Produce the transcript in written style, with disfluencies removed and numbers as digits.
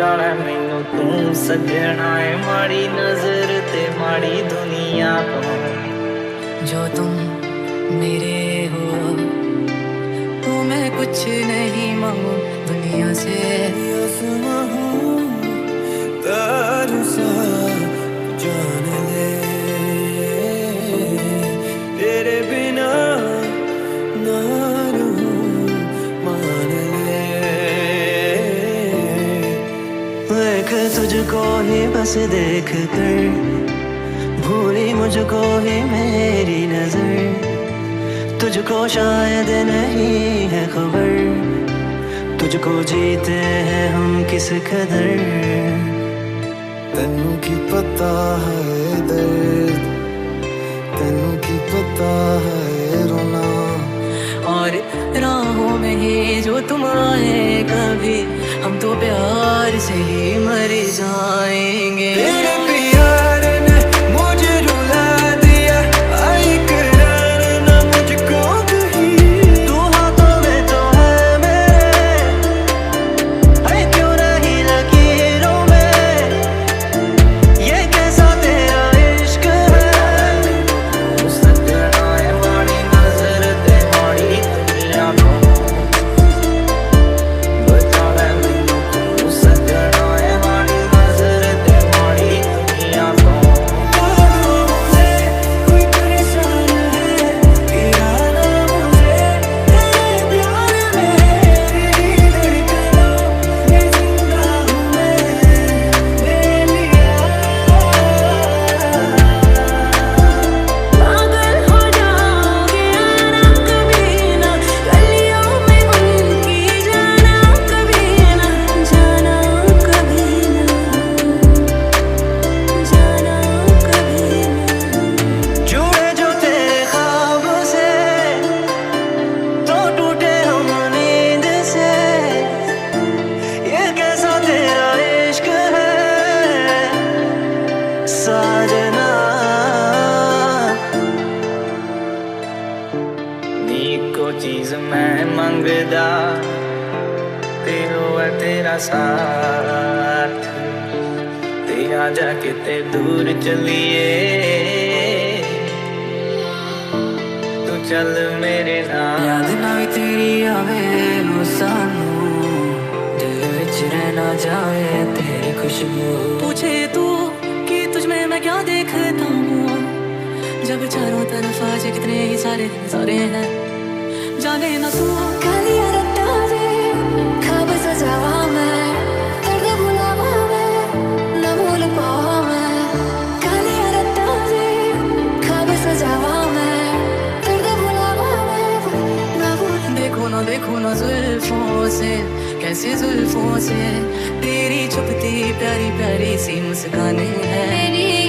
जाने मैनू तू सजना है, माड़ी नजर ते माड़ी दुनिया तो। जो तुम मेरे हो तो मैं कुछ नहीं मांगू दुनिया से। जान ले तेरे बिना ना रहूं, मान ले। देख तुझको ही बस देख कर भूली मुझको ही मेरी नजर। तुझको शायद नहीं है खबर, तुझको जीते हैं हम किस कदर। तेनू की पता है दर्द, तेनू की पता है रोना। और राहों में ही जो तुम आए कभी, हम तो प्यार से ही मर जाएंगे। तेरे प्यार ने मुझे रुला दिया, आई करार ना मुझको कहीं। तू हाथों में तो है मेरे, है क्यों नहीं लकीरों में। ये कैसा तेरा इश्क है। सजना है माड़ी नजर ते माड़ी दुनिया तो। जाने मैनू तू सजना है माड़ी नजर ते माड़ी दुनिया तो। कोई परेशान है गिराना मुझे तेरे प्यार में। तेरी धड़कनों में जिंदा हूँ मैं बेलिया। पागल हो जाओगे आना कभी ना, गलियों में उनकी जाना कभी ना, जाना कभी ना, जाना कभी ना। जुड़े जो तेरे ख्वाब से तो टूटे हम नींद से। ये कैसा तेरा इश्क है साजना। नी को चीज मैं मंगदा ते होवे तेरा साथ। ते आजा किते दूर चलिए, तू चल मेरे नाल। याद ना भी तेरी आवे वो सानू, दिल विच रहना जावे तेरी खुशबू। पूछे तू कि तुझ में मैं क्या देखता हूँ, जब चारों तरफ आज कितने ही सारे सारे हैं। जाने ना तू कालिया रत्ता वे ख्वाब सजावा मैं, दर्द भुलावा मैं, न भूल पावा मैं। कालिया रत्ता वे ख्वाब सजावा मैं, दर्द भुलावा मैं, न भूल। देखो ना जुल्फों से, कैसे जुल्फों से तेरी छुपती प्यारी प्यारी सी मुस्कान है।